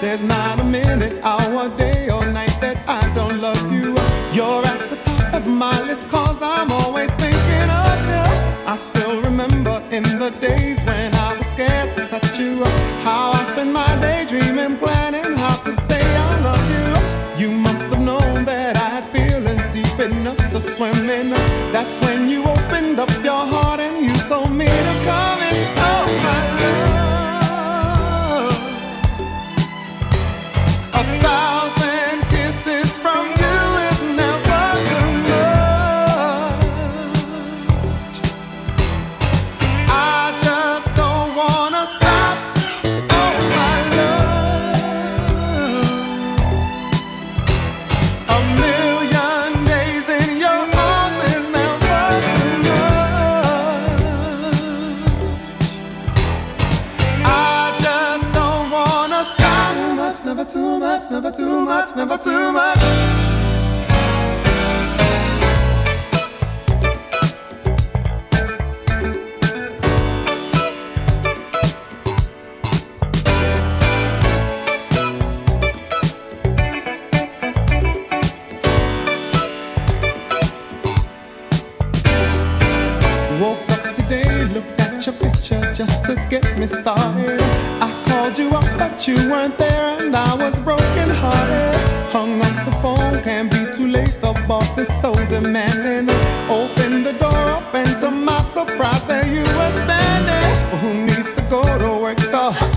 There's not a minute, hour, day or night that I don't love you. You're at the top of my list 'cause I'm always thinking of you. I still remember in the days when I was scared to touch you, how I spent my day dreaming, planning how to say I love you. You must have known that I had feelings deep enough to swim in. That's when you opened up your heart and you told me to come in. Oh my love, 1,000 kisses from you is never too much. I just don't wanna stop. Oh my love, a million days in your arms is never too much. I just don't wanna stop. Too much, never too much, never too much, never too much. Woke up today, looked at your picture just to get me started. I called you up, but you weren't there, and I was broken hearted. Hung up the phone, can't be too late, the boss is so demanding. Opened the door up, and to my surprise, there you were standing. Who needs to go to work to